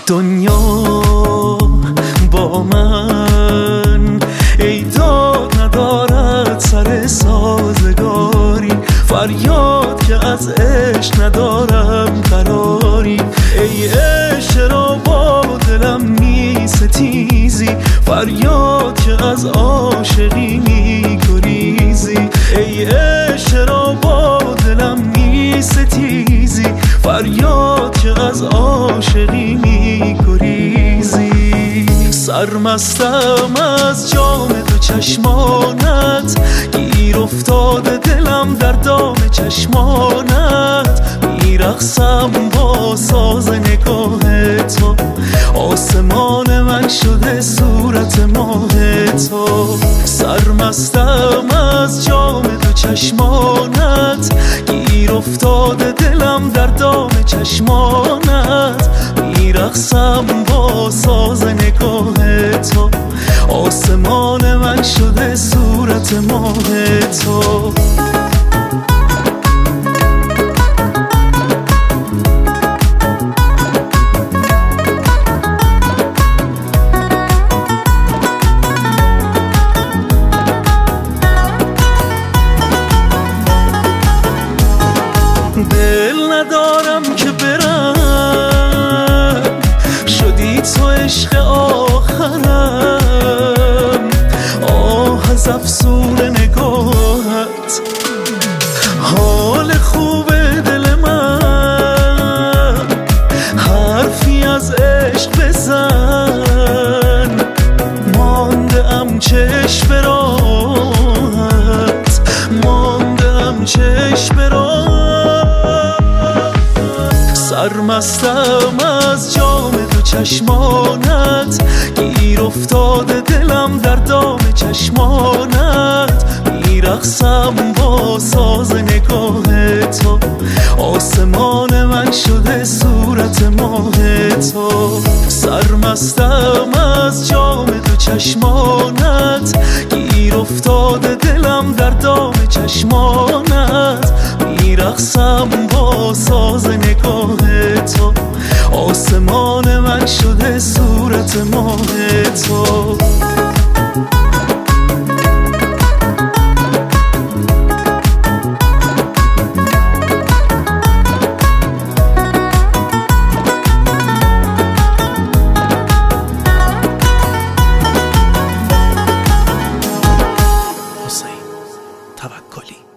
دنیا با من ای داد ندارد سر سازگاری، فریاد که از عشق ندارم قراری. ای عشق چرا با دلم می ستیزی، فریاد که از عاشقی می گریزی. ای عشق چرا با دلم می ستیزی، فریاد که از عاشقی می گریزی. سرمستم از جام تو چشمانت، گیر افتاده دلم در دام چشمانت. میرقصم با ساز نگاه تو، آسمان من شده صورت ماه تو. سرمستم از جام تو چشمانت، گیر افتاده دلم در دام چشمانت. میرقصم با ساز نگاه تو، آسمان من شده صورت ماه تو. دل ندارم که برم، شدی تو عشق آخرم. آه از افسون نگاهت، حال خوب دل من. حرفی از عشق بزن، مانده ام چشم به راهت، مانده ام چشم به راهت. سرمستم از جام تو چشمانت، گیر افتاده دلم در دام چشمانت. میرقصم با ساز نگاه تو، آسمان من شده صورت ماه تو. سرمستم از جام تو چشمانت، گیر افتاده دلم در دام چشمانت. میرقصم با ساز نگاه تو، آسمان من شده صورت ماه تو. حسین توکلی.